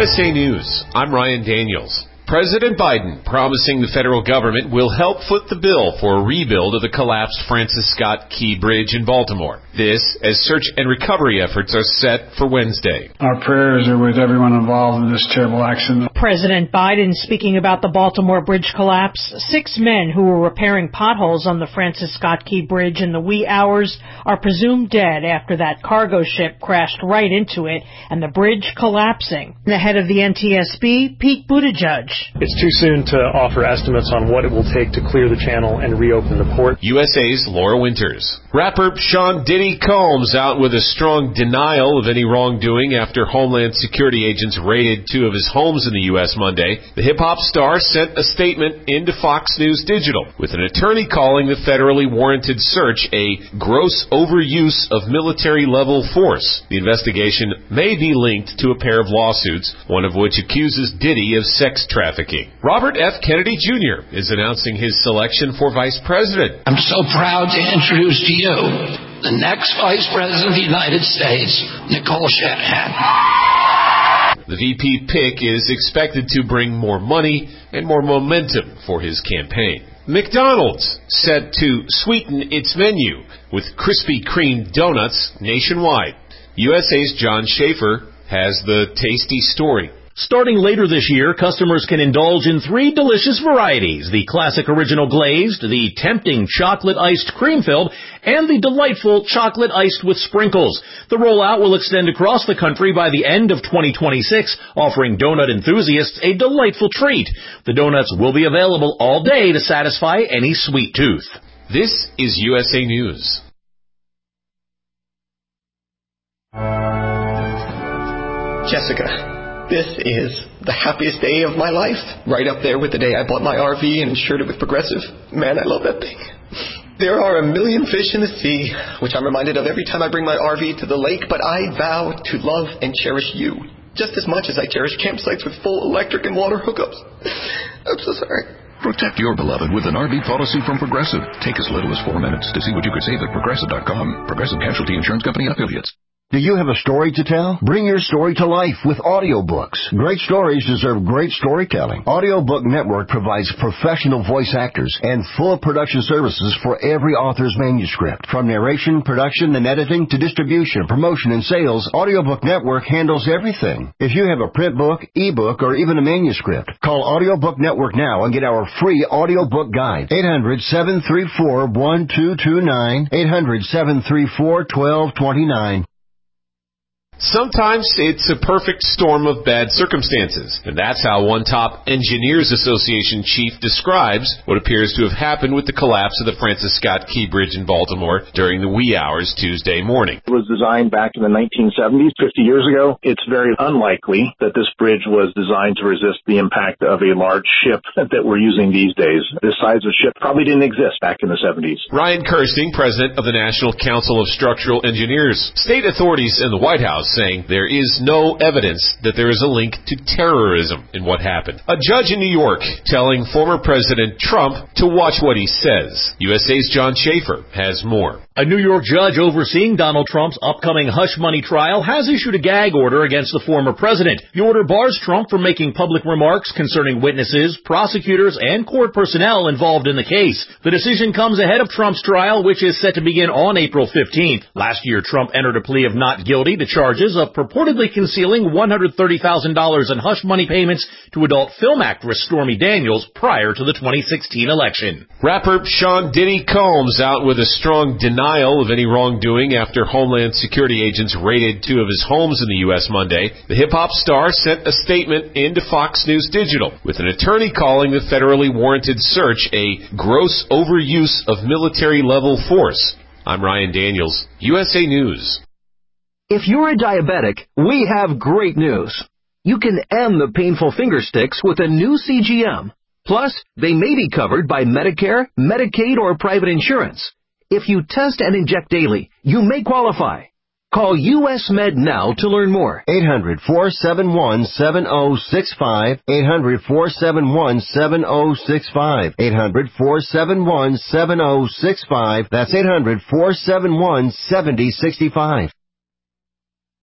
USA News, I'm Ryan Daniels. President Biden promising the federal government will help foot the bill for a rebuild of the collapsed Francis Scott Key Bridge in Baltimore. This as search and recovery efforts are set for Wednesday. Our prayers are with everyone involved in this terrible accident. President Biden speaking about the Baltimore bridge collapse. 6 men who were repairing potholes on the Francis Scott Key Bridge in the wee hours are presumed dead after that cargo ship crashed right into it and the bridge collapsing. The head of the NTSB, Pete Buttigieg. It's too soon to offer estimates on what it will take to clear the channel and reopen the port. USA's Laura Winters. Rapper Sean Diddy Combs out with a strong denial of any wrongdoing after Homeland Security agents raided 2 of his homes in the U.S. Monday. The hip-hop star sent a statement into Fox News Digital, with an attorney calling the federally warranted search a gross overuse of military-level force. The investigation may be linked to a pair of lawsuits, one of which accuses Diddy of sex trafficking. Robert F. Kennedy Jr. is announcing his selection for vice president. I'm so proud to introduce to you the next vice president of the United States, Nicole Shanahan. The VP pick is expected to bring more money and more momentum for his campaign. McDonald's set to sweeten its menu with Krispy Kreme donuts nationwide. USA's John Schaefer has the tasty story. Starting later this year, customers can indulge in 3 delicious varieties: the classic original glazed, the tempting chocolate iced cream filled, and the delightful chocolate iced with sprinkles. The rollout will extend across the country by the end of 2026, offering donut enthusiasts a delightful treat. The donuts will be available all day to satisfy any sweet tooth. This is USA News. Jessica. This is the happiest day of my life. Right up there with the day I bought my RV and insured it with Progressive. Man, I love that thing. There are a million fish in the sea, which I'm reminded of every time I bring my RV to the lake, but I vow to love and cherish you just as much as I cherish campsites with full electric and water hookups. I'm so sorry. Protect your beloved with an RV policy from Progressive. Take as little as 4 minutes to see what you could save at Progressive.com. Progressive Casualty Insurance Company and Affiliates. Do you have a story to tell? Bring your story to life with audiobooks. Great stories deserve great storytelling. Audiobook Network provides professional voice actors and full production services for every author's manuscript. From narration, production, and editing to distribution, promotion, and sales, Audiobook Network handles everything. If you have a print book, ebook, or even a manuscript, call Audiobook Network now and get our free audiobook guide. 800-734-1229. 800-734-1229. Sometimes it's a perfect storm of bad circumstances, and that's how one top Engineers Association chief describes what appears to have happened with the collapse of the Francis Scott Key Bridge in Baltimore during the wee hours Tuesday morning. It was designed back in the 1970s, 50 years ago. It's very unlikely that this bridge was designed to resist the impact of a large ship that we're using these days. This size of ship probably didn't exist back in the 70s. Ryan Kirsting, president of the National Council of Structural Engineers. State authorities in the White House saying there is no evidence that there is a link to terrorism in what happened. A judge in New York telling former President Trump to watch what he says. USA's John Schaefer has more. A New York judge overseeing Donald Trump's upcoming hush money trial has issued a gag order against the former president. The order bars Trump from making public remarks concerning witnesses, prosecutors, and court personnel involved in the case. The decision comes ahead of Trump's trial, which is set to begin on April 15th. Last year, Trump entered a plea of not guilty to charges of purportedly concealing $130,000 in hush money payments to adult film actress Stormy Daniels prior to the 2016 election. Rapper Sean Diddy Combs out with a strong denial of any wrongdoing after Homeland Security agents raided 2 of his homes in the U.S. Monday. The hip-hop star sent a statement into Fox News Digital, with an attorney calling the federally warranted search a gross overuse of military-level force. I'm Ryan Daniels, USA News. If you're a diabetic, we have great news. You can end the painful finger sticks with a new CGM. Plus, they may be covered by Medicare, Medicaid, or private insurance. If you test and inject daily, you may qualify. Call US Med now to learn more. 800-471-7065. 800-471-7065. 800-471-7065. That's 800-471-7065.